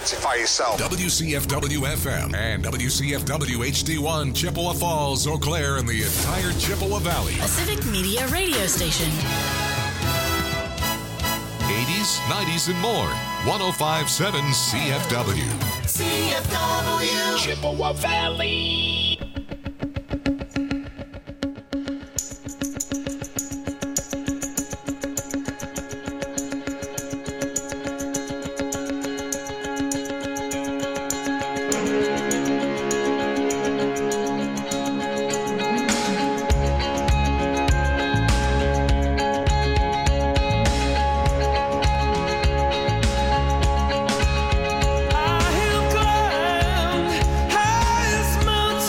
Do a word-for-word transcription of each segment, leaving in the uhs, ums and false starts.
identify yourself. W C F W F M and W C F W H D one, Chippewa Falls, Eau Claire, and the entire Chippewa Valley. A Civic Media radio station. eighties, nineties, and more. one oh five point seven C F W. C F W. Chippewa Valley. I have climbed highest mountain.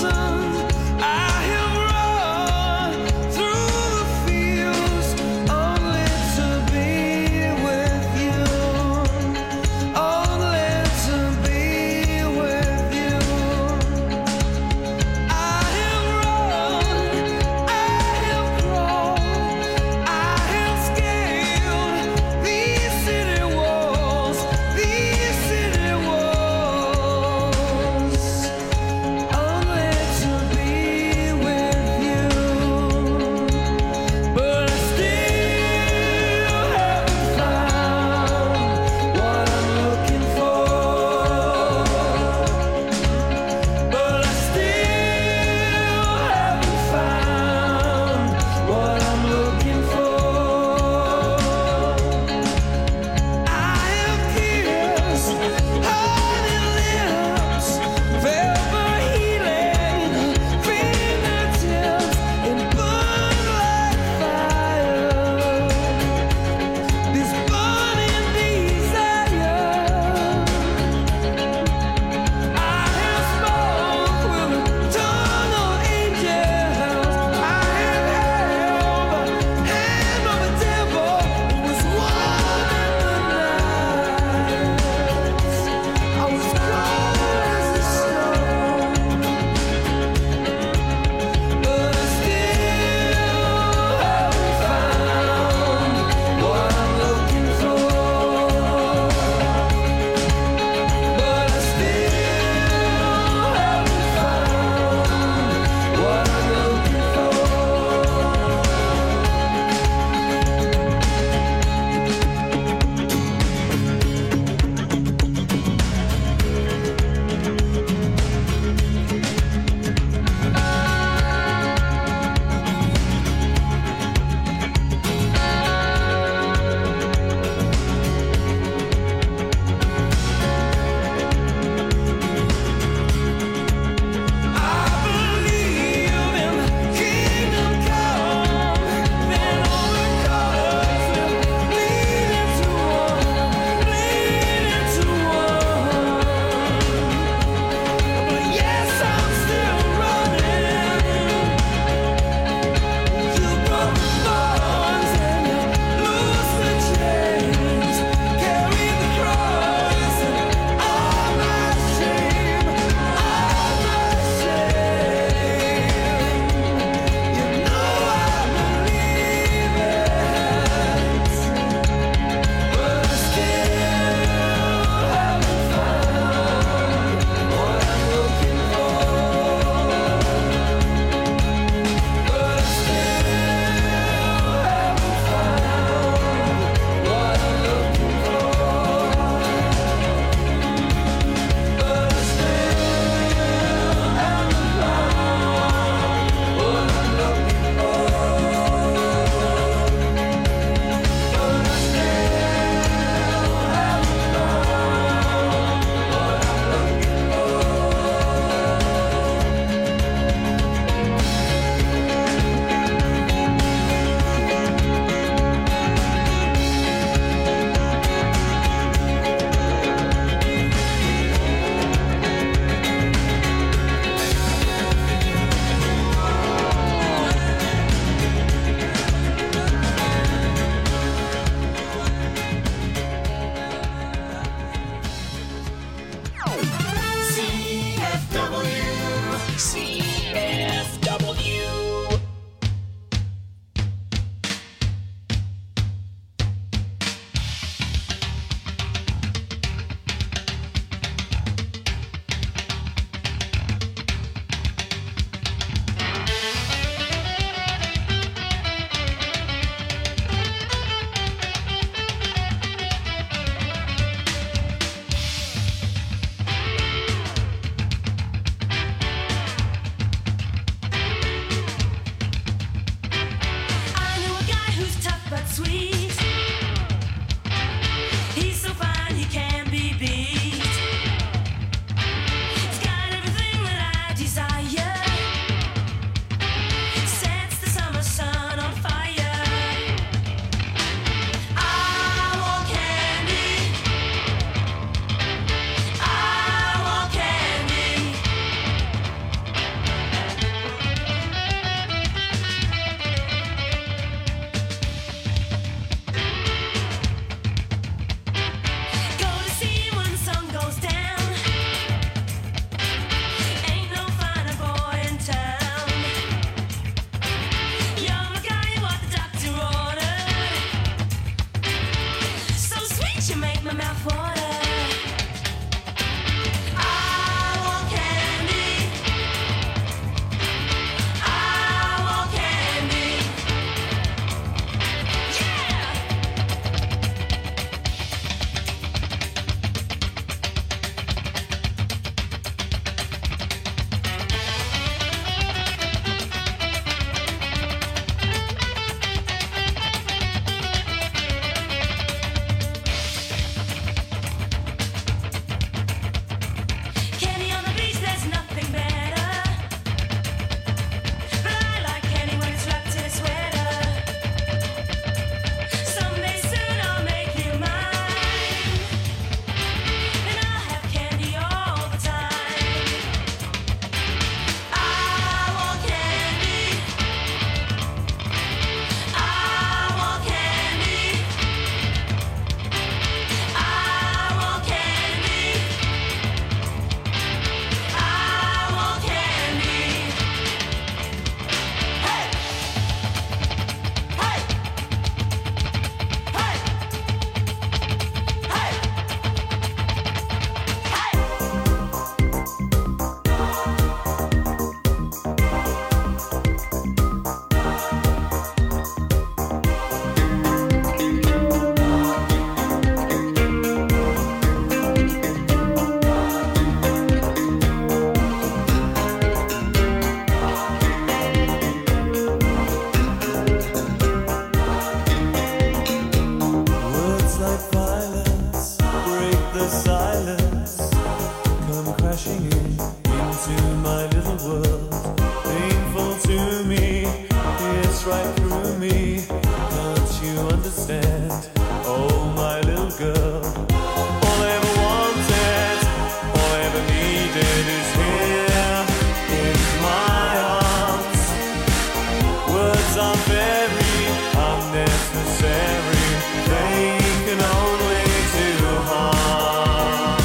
right through me. Don't you understand? Oh, my little girl. All I ever wanted, all I ever needed is here in my arms. Words are very unnecessary. They can only do harm.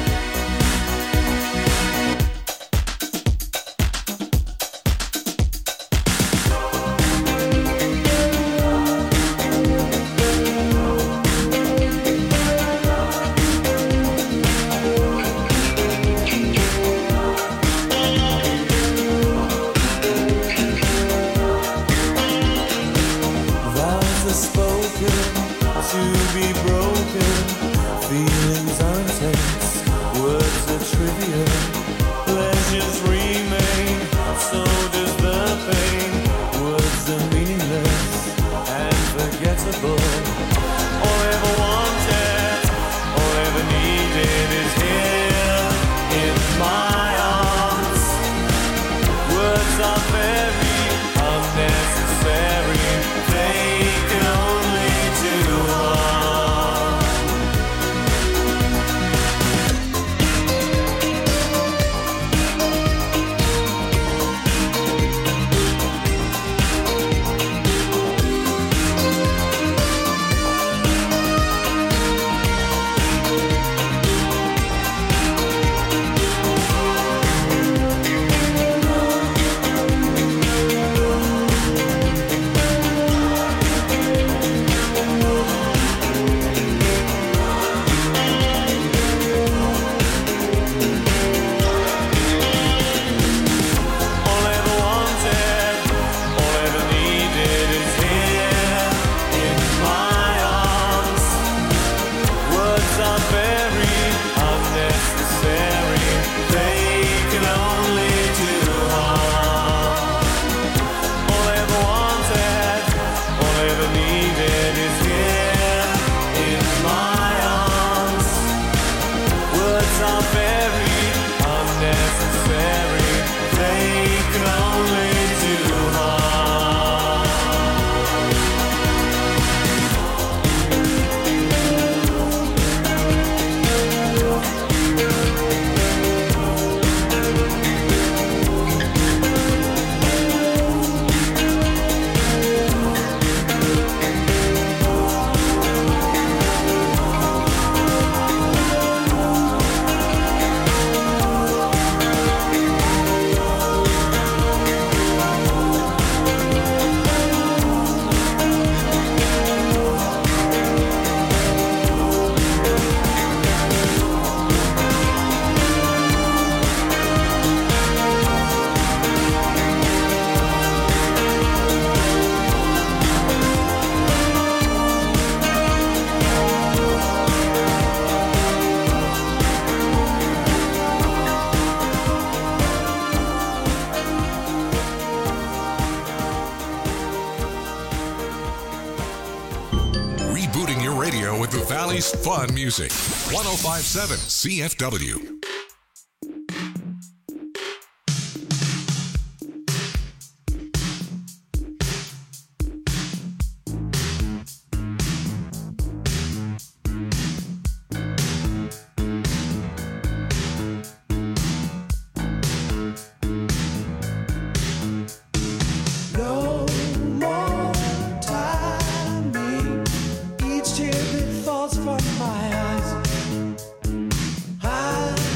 Vows are spoken to be broken. Feelings are intense, words are trivial. Pleasures remain, so does the pain. Words are meaningless and forgettable. All I ever wanted, all I ever needed is here in my arms. Words are very unnecessary. They can only do harm. All I ever wanted, all I ever needed is here in my arms. Words are very unnecessary. They can only do harm. All I ever wanted, all I ever needed is here in my arms. Words are very unnecessary. They can only do harm. Rebooting your radio with the Valley's fun music. one oh five point seven C F W. No more timing. Each tear that falls from my eyes, I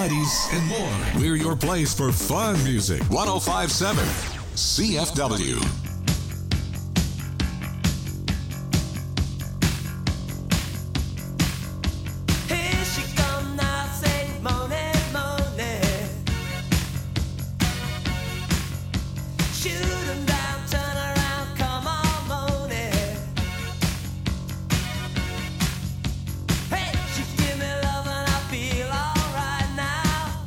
varieties, and more. We're your place for fun music. one oh five point seven C F W. Here she come now, say money, money. Shoot 'em down, turn around, come on, money. Hey, she give me love and I feel alright now.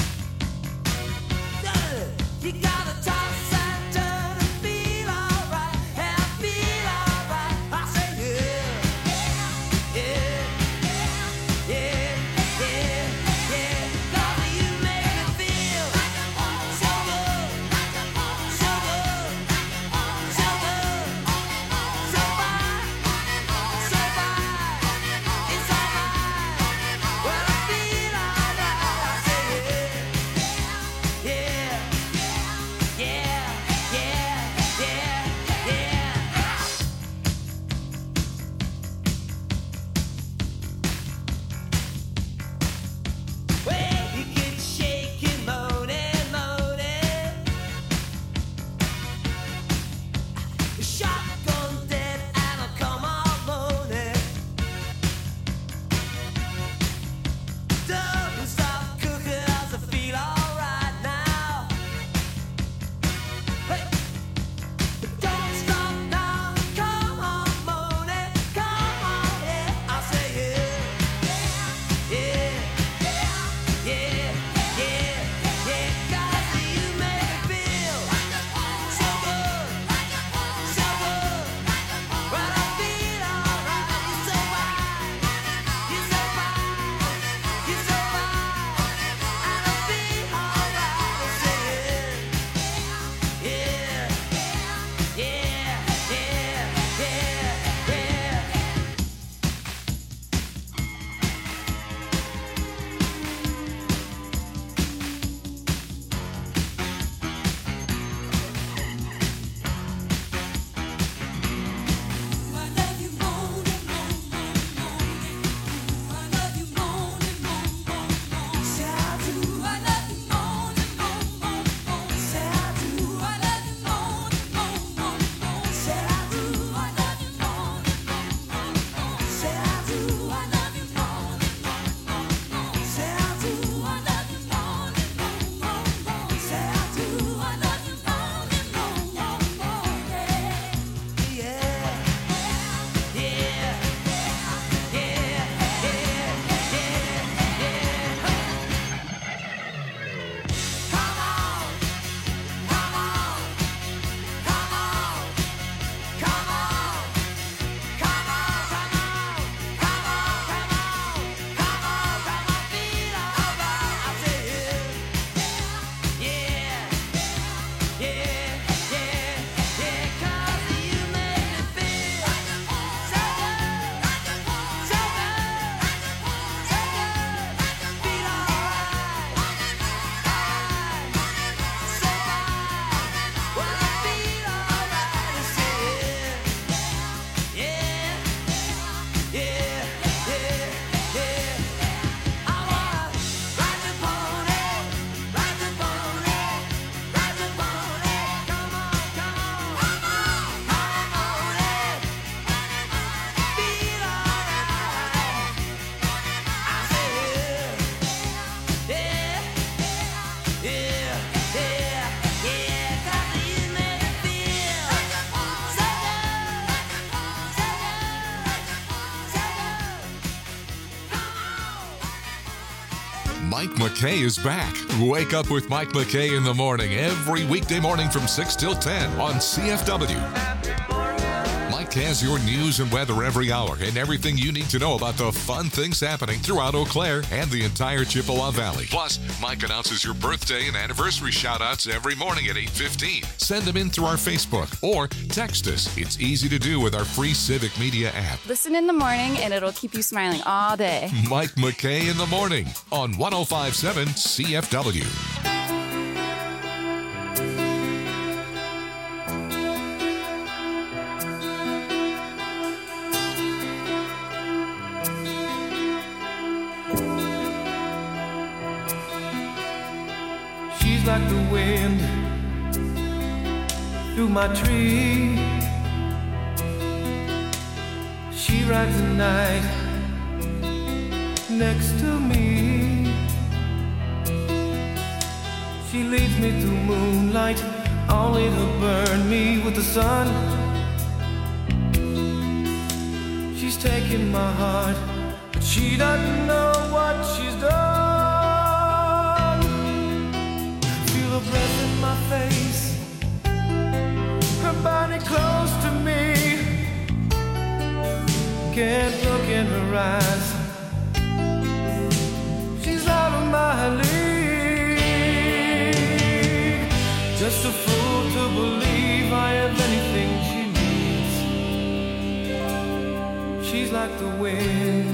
You gotta toss and turn and feel alright, and I feel alright. I say yeah, yeah, yeah, yeah, yeah. 'Cause you make me feel so good, so good, so good, so fine, so fine. It's alright when I feel alright. I say yeah, yeah, yeah, yeah, yeah, yeah. Well, you get shaking, moaning, moaning. Shotgun dead and I come on moaning. Don't stop cooking as I feel alright now. Hey, don't stop now. Come on, moaning, come on, yeah. I say yeah, yeah, yeah, yeah, yeah. 'Cause you make me feel so good, so good. When I feel alright, you're so fine, you're so fine, you're so fine, and I feel alright. I say yeah, yeah, yeah, yeah, yeah, yeah. Mike McKay is back. Wake up with Mike McKay in the morning every weekday morning from six till ten on C F W. Mike has your news and weather every hour and everything you need to know about the fun things happening throughout Eau Claire and the entire Chippewa Valley. Plus, Mike announces your birthday and anniversary shout-outs every morning at eight fifteen. Send them in through our Facebook or text us. It's easy to do with our free Civic Media app. Listen in the morning and it'll keep you smiling all day. Mike McKay in the morning on one oh five point seven C F W. like the wind through my tree. She rides the night next to me. She leads me through moonlight, only to burn me with the sun. She's taking my heart, but she doesn't know what she's done. Feel her breath in my face, her body close to me. Can't look in her eyes, she's out of my league. Just a fool to believe I have anything she needs. She's like the wind.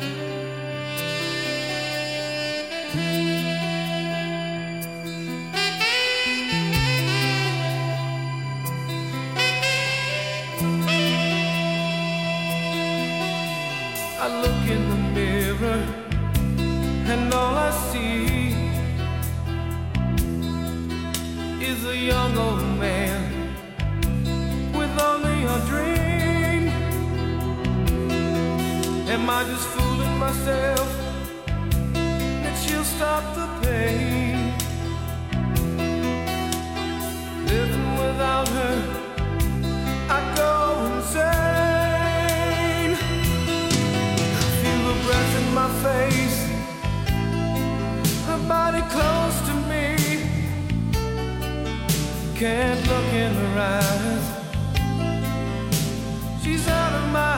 I look in the mirror and all I see is a young old man with only a dream. Am I just fooling myself that she'll stop the pain? Living without her, I go insane. Feel the breath in my face, her body close to me. Can't look in her eyes, she's out of my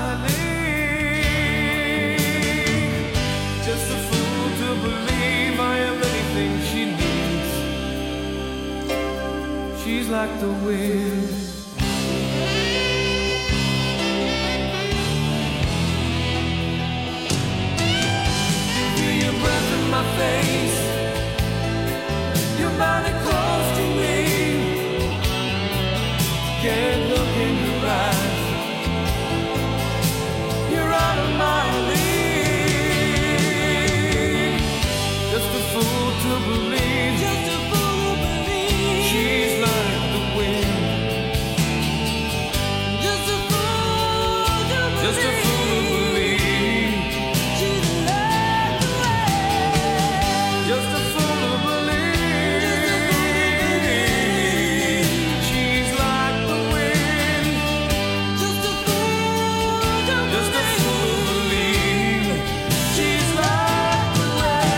league. Just a fool to believe I am anything she needs. She's like the wind. Feel your breath in my face, your body close to me. Can't look in your eyes, you're out of my league. Just a fool to believe, just a fool to believe. She's like the wind. Just a fool to believe, just a fool to believe. She's like the wind. Just a fool to believe. She's like the wind. Just a fool to just a fool to believe. She's like the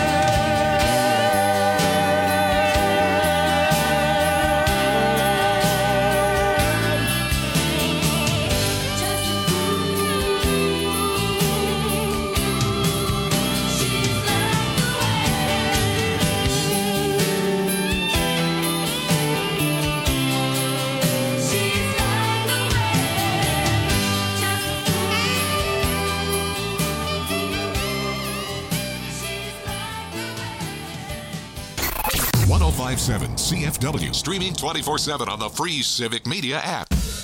one oh five point seven C F W, streaming twenty-four seven on the free Civic Media app.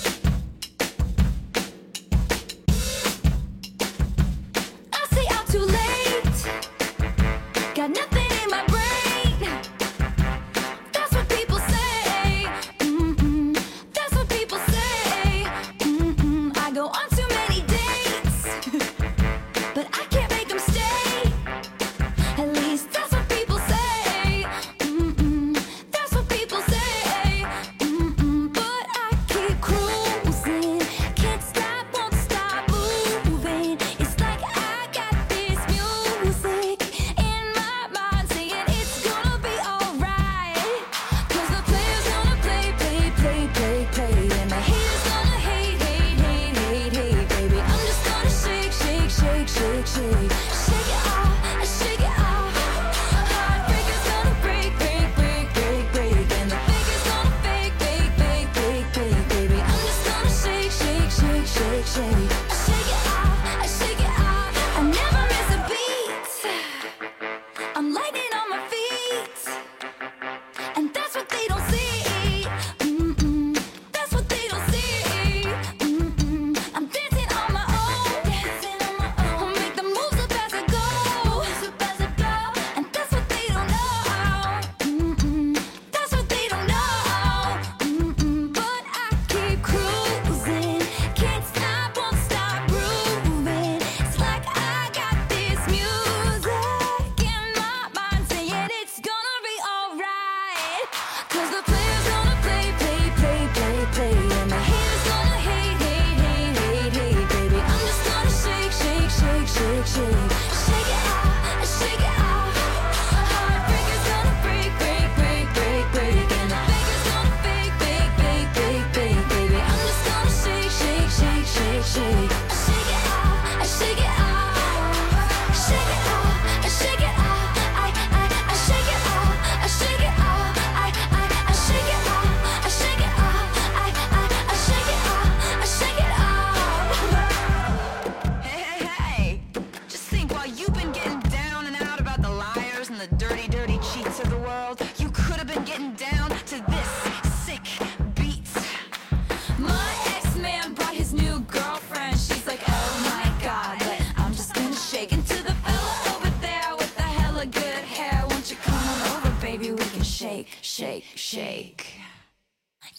I stay out too late, got nothing in my brain. That's what people say. Mm-mm. That's what people say. Mm-mm. I go on too many dates, but I can't make them stay. At least that's what people say. Mm-mm. That's what people say. Mm-mm. But I keep cruising, can't stop, won't stop moving. It's like I got this music in my mind saying it's gonna be alright. 'Cause the player's gonna play, play, play, play, play. And the haters gonna hate, hate, hate, hate, hate, baby. I'm just gonna shake, shake, shake, shake, shake. Shake it off, shake it off. Heartbreaker's gonna break, break, break, break, break. And the faker's gonna fake, fake, fake, fake, fake, baby. I'm just gonna shake, shake, shake, shake, shake. Shake it off, shake it off. I never miss a beat. I'm lightning on my feet, and that's what they don't see. Mm-mm. That's what they don't see. Mm-mm. I'm dancing on my own, dancing on my own. Make the moves up as I go, moves up as I go. And that's what they don't know. Mm-mm. That's what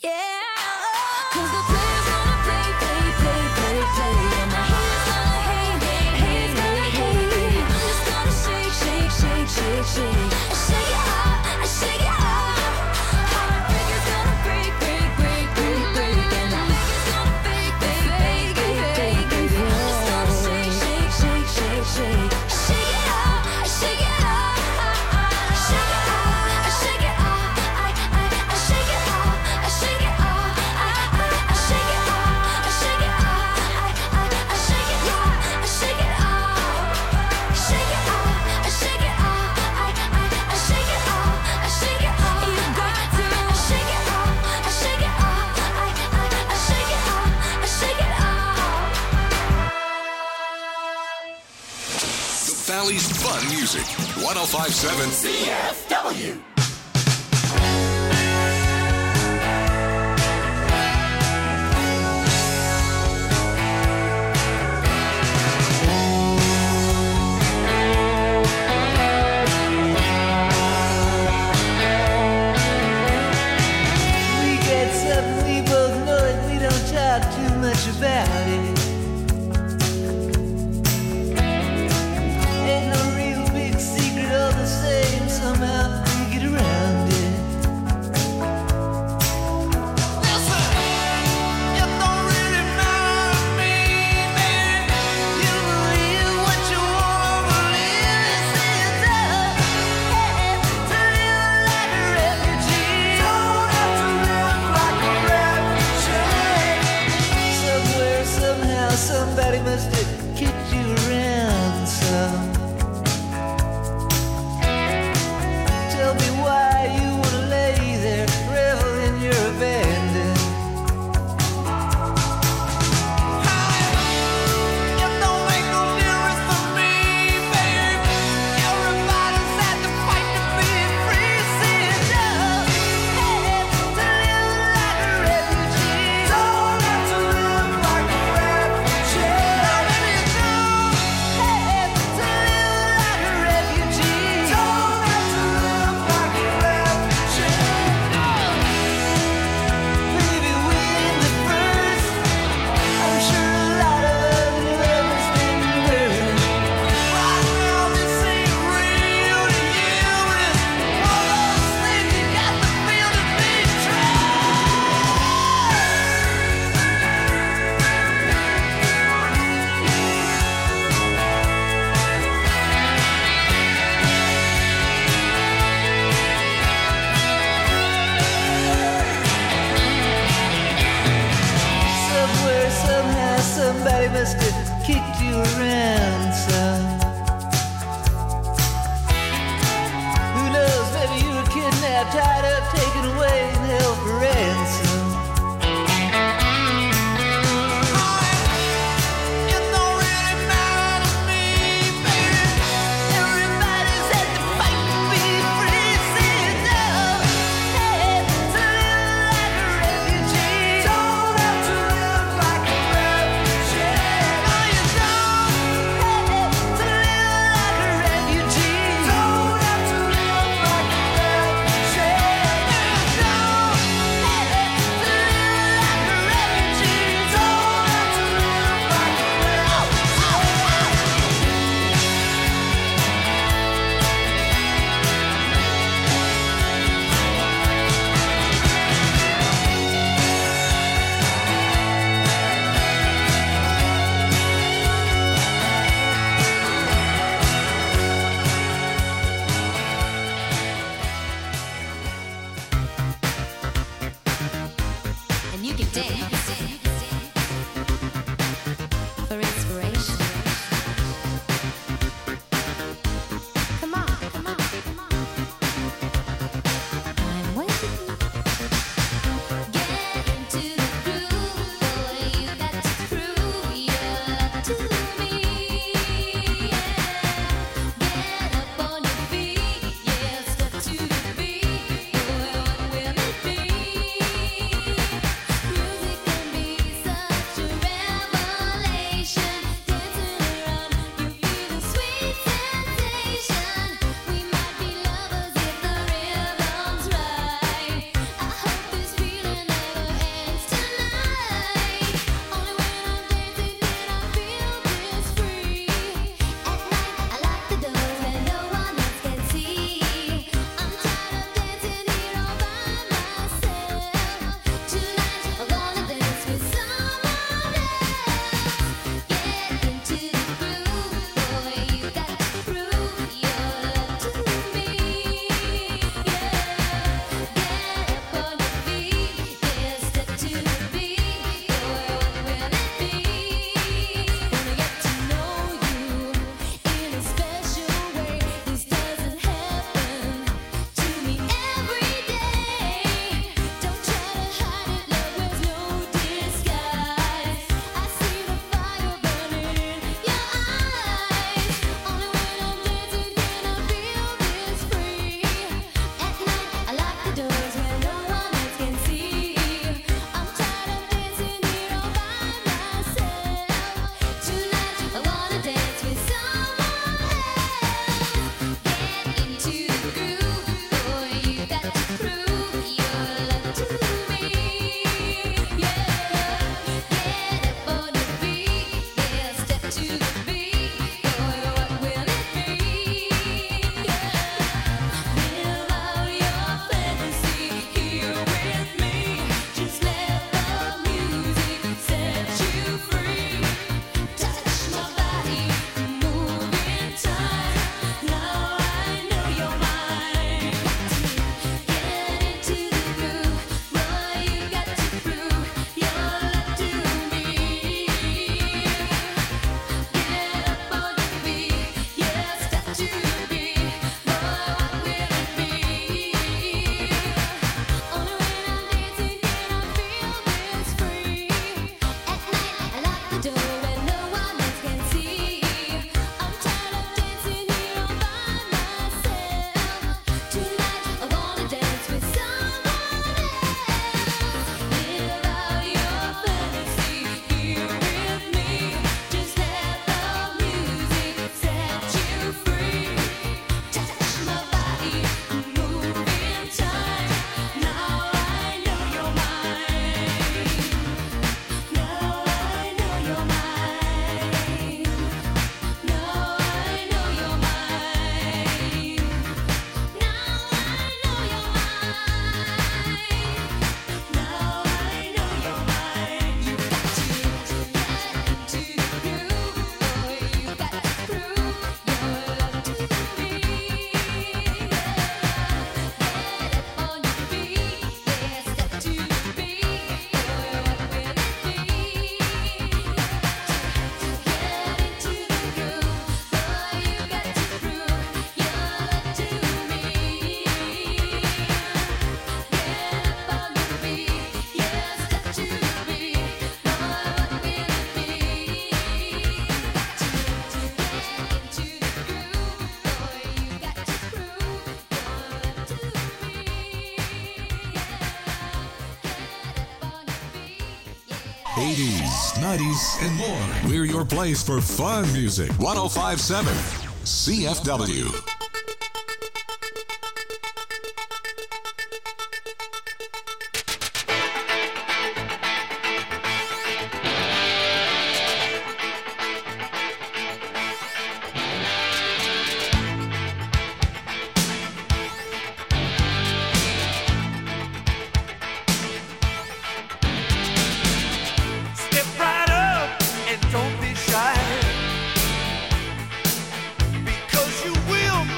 Cause the players gonna play, play, play, play, play. And the haters gonna hate, hate, hate, hate, hate. I'm just gonna shake, shake, shake, shake, shake. I shake it out, I shake it out. Heartbreakers gonna break, break, break, break, break. And the fakers gonna fake, fake, fake, fake, fake. I'm just gonna shake, shake, shake, shake, shake. I shake it out, I shake it out. I shake it out, I shake it out. I, I, I shake it out, I shake it out. I, I, I shake it out, I shake it out. I, I, I shake it out, I shake it out. Shake it out, I shake it out. I, I, I shake it out, I shake it out. You got to shake it out, I shake it out. I, I, I shake it out, I shake it out. The Valley's fun music. one oh five point seven C F W. We get something, we both know it, we don't talk too much about it. Ain't no real big secret, all the same, somehow we get around it. Listen, it don't really matter to me, man. You believe what you wanna believe. It's up, hey, to live like a refugee. Don't have to live like a refugee. Somewhere, somehow, somebody must have kicked you around some. Tell me why you wanna lay there, revel in your abandon. It don't make no difference for me, babe. Everybody's had to fight to be free. Sit up, hey, to live like a refugee. Don't have to live like a refugee. Now maybe you do, hey, to live like a refugee. Don't have to live like a refugee. Baby, we're the first. I'm sure a lot of love has been burned. Right now, this ain't real to you. It's one of those things you got to feel to be true. Somewhere, somehow, somebody must have kicked you around some. Who knows, maybe you were kidnapped, tied up, taken away, and held for ransom. It don't really matter to me, baby. Everybody's had to fight to be free. Sit up, hey, to live like a refugee. Don't have to live like a refugee. No, you don't. eighties, nineties, and more. We're your place for fun music. one oh five point seven C F W. Step right up and don't be shy, because you will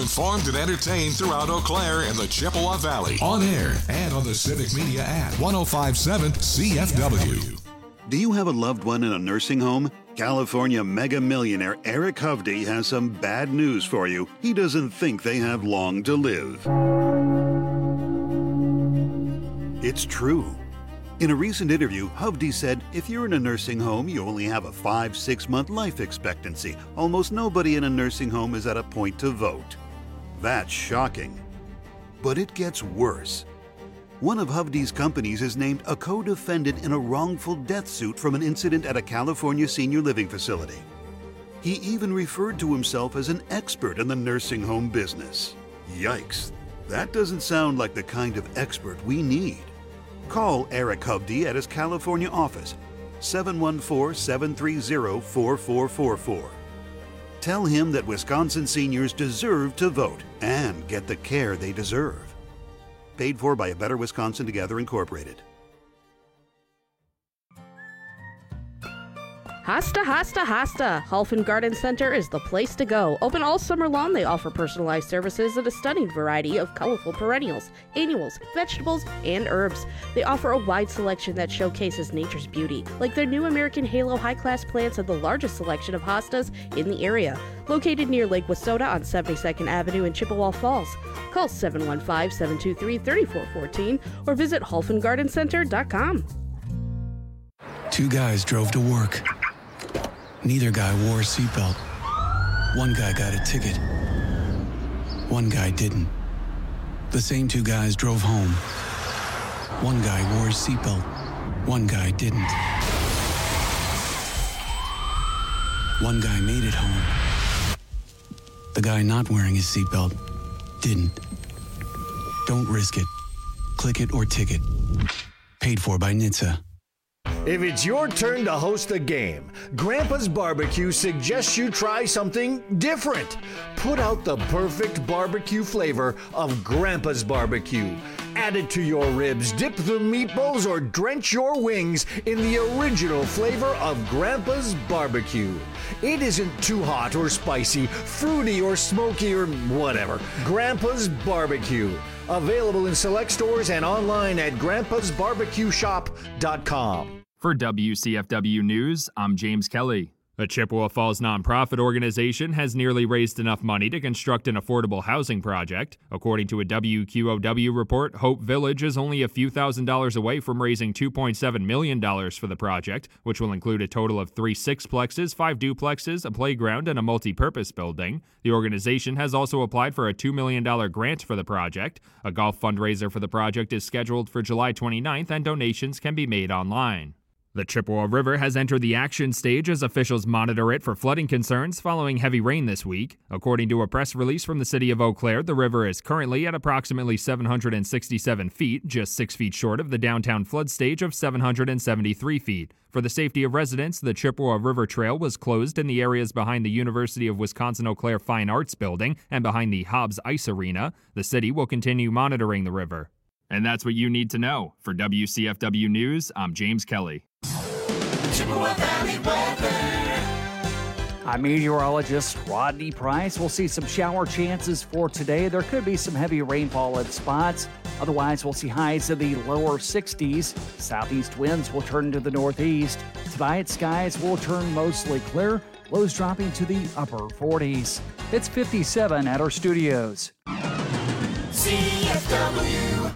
informed and entertained throughout Eau Claire and the Chippewa Valley. On air and on the Civic Media app. one oh five point seven C F W. Do you have a loved one in a nursing home? California mega millionaire Eric Hovde has some bad news for you. He doesn't think they have long to live. It's true. In a recent interview, Hovde said, if you're in a nursing home, you only have a five, six month life expectancy. Almost nobody in a nursing home is at a point to vote. That's shocking. But it gets worse. One of Hovde's companies is named a co-defendant in a wrongful death suit from an incident at a California senior living facility. He even referred to himself as an expert in the nursing home business. Yikes, that doesn't sound like the kind of expert we need. Call Eric Hovde at his California office, seven one four, seven three zero, four four four four. Tell him that Wisconsin seniors deserve to vote and get the care they deserve. Paid for by A Better Wisconsin Together, Incorporated. Hasta, Hasta, Hasta. Halfen Garden Center is the place to go. Open all summer long, they offer personalized services and a stunning variety of colorful perennials, annuals, vegetables, and herbs. They offer a wide selection that showcases nature's beauty, like their new American Halo high-class plants and the largest selection of hostas in the area. Located near Lake Wissota on seventy-second Avenue in Chippewa Falls. Call seven one five, seven two three, three four one four or visit halfen garden center dot com. Two guys drove to work. Neither guy wore a seatbelt. One guy got a ticket. One guy didn't. The same two guys drove home. One guy wore a seatbelt. One guy didn't. One guy made it home. The guy not wearing his seatbelt didn't. Don't risk it. Click it or ticket. Paid for by N H T S A. If it's your turn to host a game, Grandpa's Barbecue suggests you try something different. Put out the perfect barbecue flavor of Grandpa's Barbecue. Add it to your ribs, dip the meatballs, or drench your wings in the original flavor of Grandpa's Barbecue. It isn't too hot or spicy, fruity or smoky or whatever. Grandpa's Barbecue. Available in select stores and online at grandpas barbecue shop dot com. For W C F W News, I'm James Kelly. A Chippewa Falls nonprofit organization has nearly raised enough money to construct an affordable housing project. According to a W Q O W report, Hope Village is only a few thousand dollars away from raising two point seven million dollars for the project, which will include a total of three sixplexes, five duplexes, a playground, and a multi-purpose building. The organization has also applied for a two million dollars grant for the project. A golf fundraiser for the project is scheduled for July twenty-ninth, and donations can be made online. The Chippewa River has entered the action stage as officials monitor it for flooding concerns following heavy rain this week. According to a press release from the city of Eau Claire, the river is currently at approximately seven hundred sixty-seven feet, just six feet short of the downtown flood stage of seven hundred seventy-three feet. For the safety of residents, the Chippewa River Trail was closed in the areas behind the University of Wisconsin-Eau Claire Fine Arts Building and behind the Hobbs Ice Arena. The city will continue monitoring the river. And that's what you need to know. For W C F W News, I'm James Kelly. Chippewa Valley weather. I'm meteorologist Rodney Price. We'll see some shower chances for today. There could be some heavy rainfall in spots. Otherwise, we'll see highs in the lower sixties. Southeast winds will turn to the northeast. Tonight, skies will turn mostly clear. Lows dropping to the upper forties. It's fifty-seven at our studios. C F W.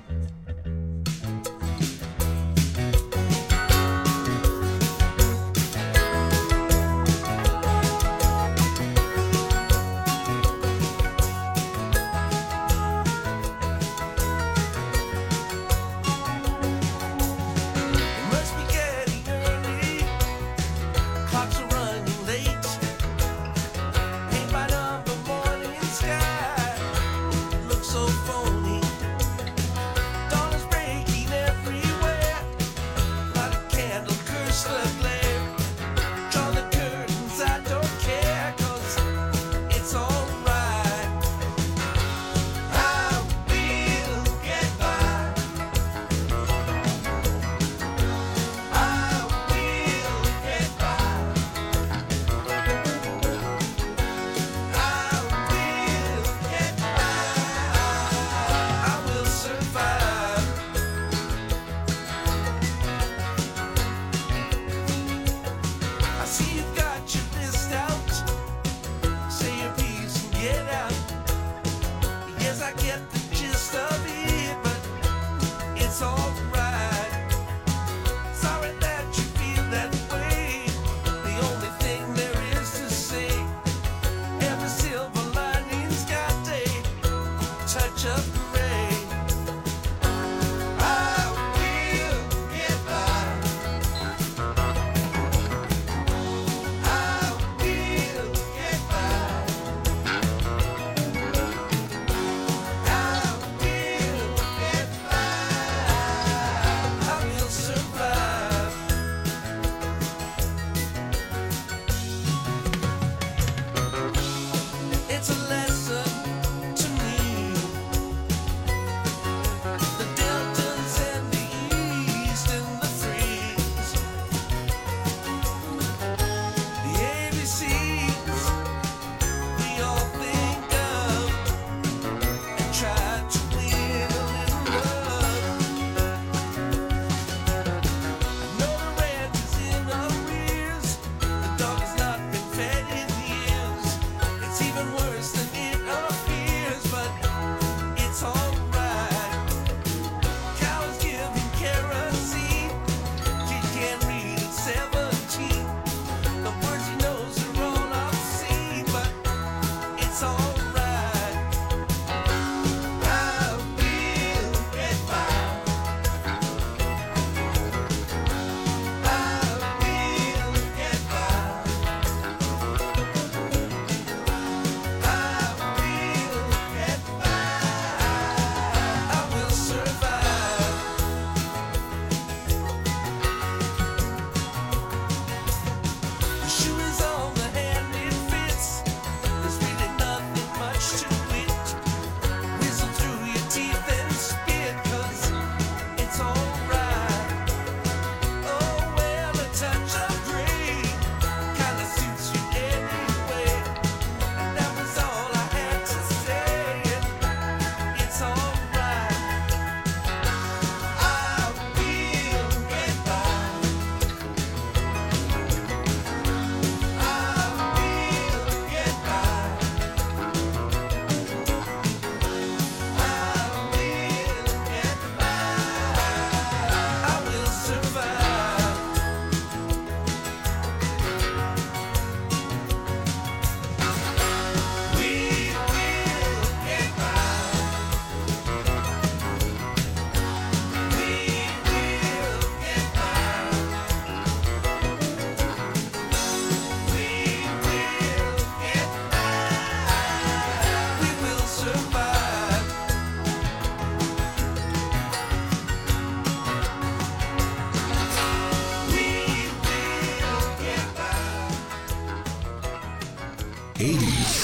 eighties,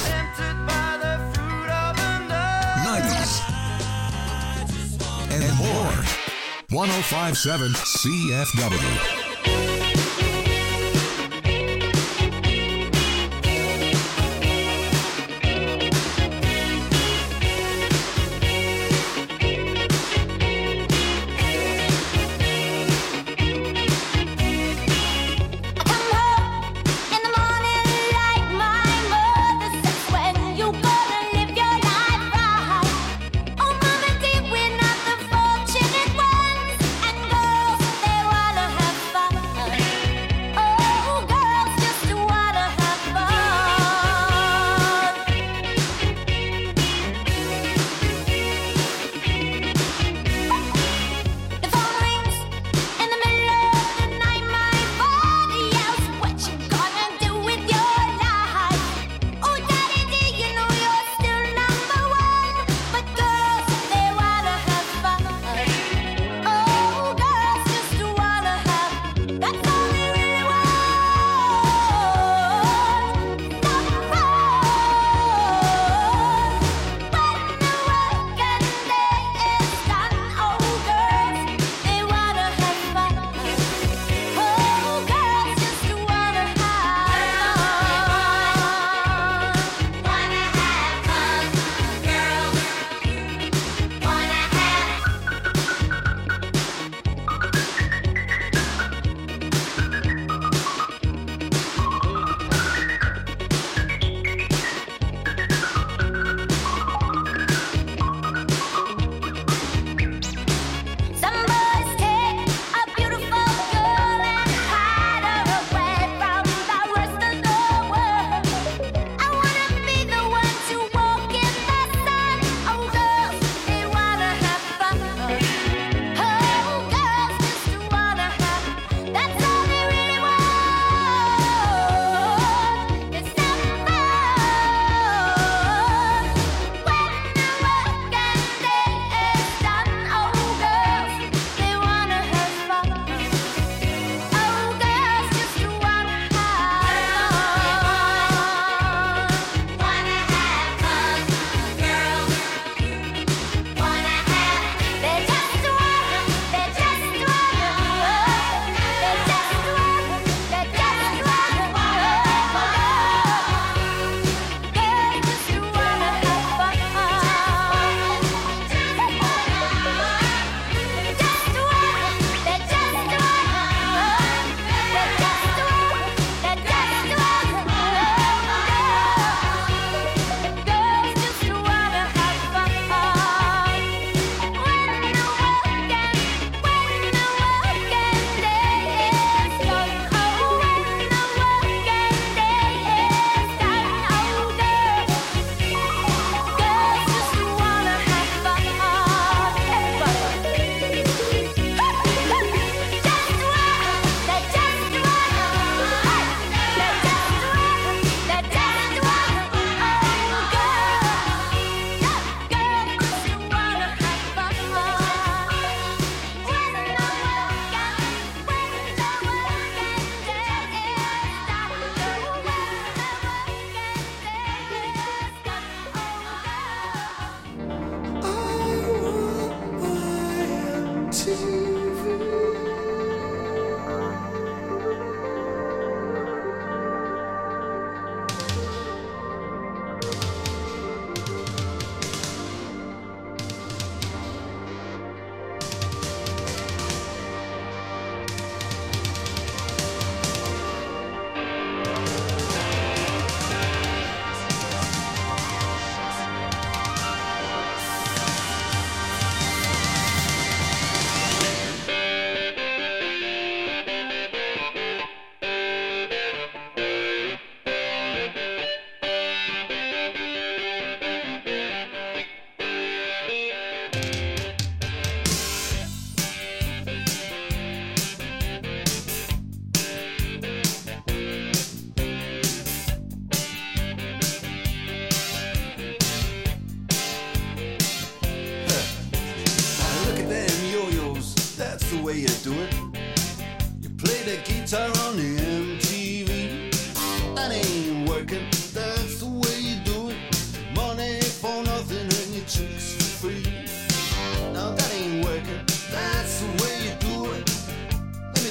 nineties, and more. one oh five point seven C F W. We're not the fortunate ones, and girls, they wanna have fun.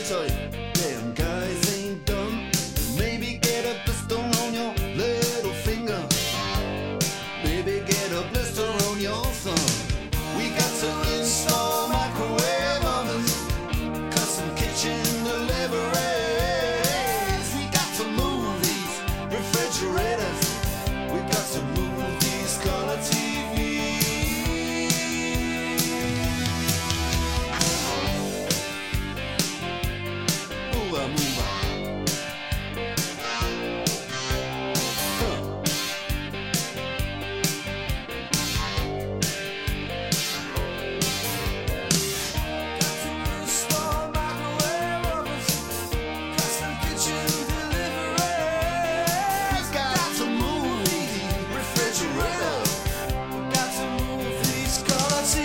tell you, damn guys ain't dumb. Maybe get a blister on your little finger. Maybe get a blister on your thumb. We got to install microwave ovens, custom kitchen deliveries. We got to move these refrigerators. We got to move these color T Vs. Move on, move on. Huh. Install microwave ovens, custom kitchen deliveries. We got to move these refrigerators. We got to move these color T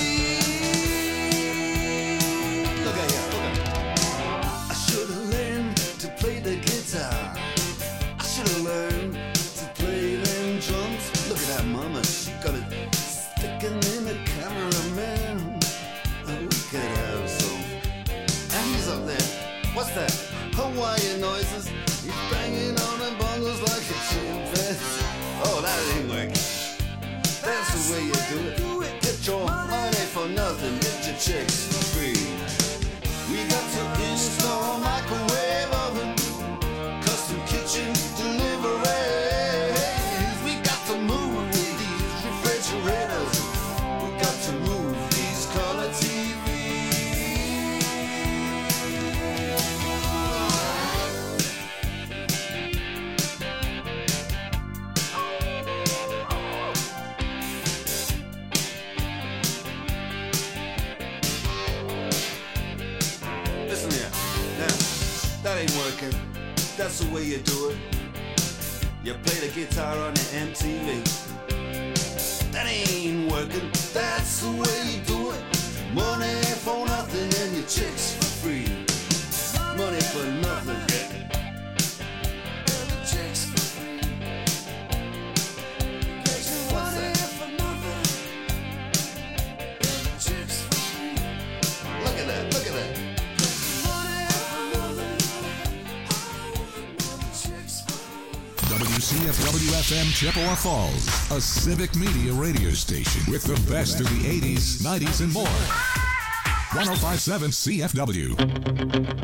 Vs. Look at here, look at here. I should have learned to play the guitar. I should have learned to play them drums. Look at that mama, she got it sticking in the cameraman. And we could have some. And he's up there. What's that? Hawaiian noises. He's banging on the bongos like a chimpanzee. Oh, that ain't working. That's the way you do it. Get your money for nothing. Get your chicks for free. We got to install microwave oven, custom kitchen deliveries. We got to move these refrigerators. We got to move these color T Listen here. Now, that ain't working. That's the way you do it. You play the guitar on the M T V. That ain't working. That's the way you do it. Money for nothing and your chicks for free. Money for nothing. And your chicks for free. What's that? And your chicks for free. Look at that, look at that. W C F W F M Chippewa Falls, a civic media radio station with the best of the eighties, nineties, and more. one oh five point seven C F W.